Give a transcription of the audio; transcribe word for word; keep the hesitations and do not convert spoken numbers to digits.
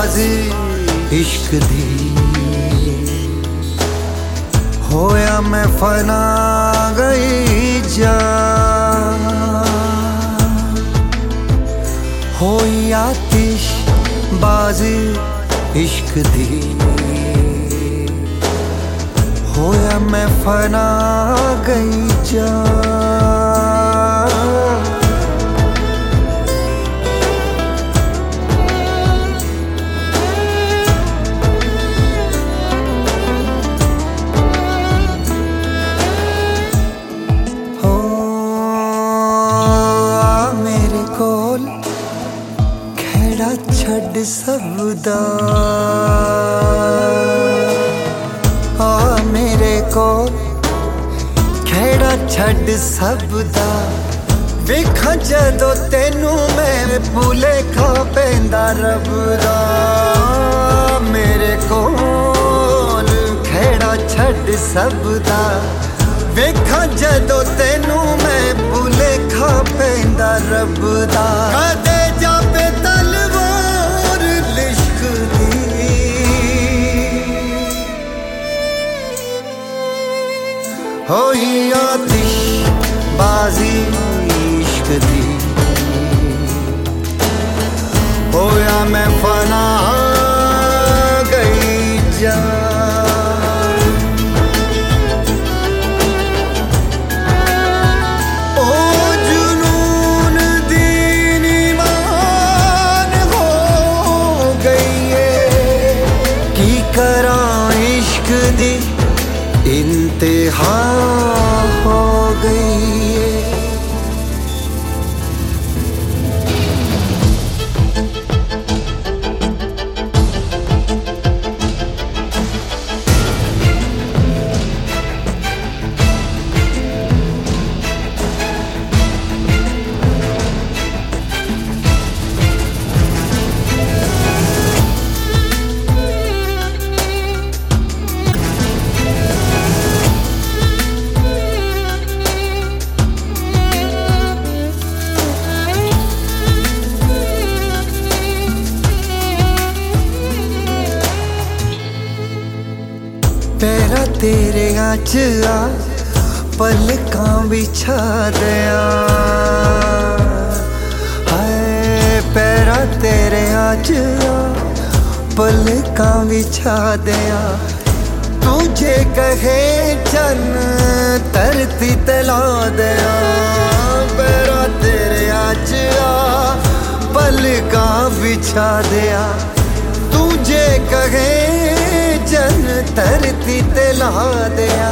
बाजी इश्क दी होया मैं फना गई जान होई आतिश बाजी इश्क दी होया मैं फना गई जान। छड़ सबदा आ मेरे को खेड़ा छड़ सबदा वेखा जदों तेनू मैं भूले खा पैंदा रबदा मेरे कोल खेड़ा छड़ सबदा वेखा जदों तेनू मैं भूले खा पैंदा रबदा कदे जापे तलवार लिश्क दी होई आतिश बाजी इश्क दी होया मैं फना गई जान। इंतहा हो गई है पैरा तेरे आँच आ पलकां बिछा दिया हाय पैरा तेरे आँच आ पलकां बिछा दिया तुझे कहे जन धरती तला दिया पैरा तेरे आँच आ पलकां बिछा दिया तुझे कहे जन धरती ते ला दिया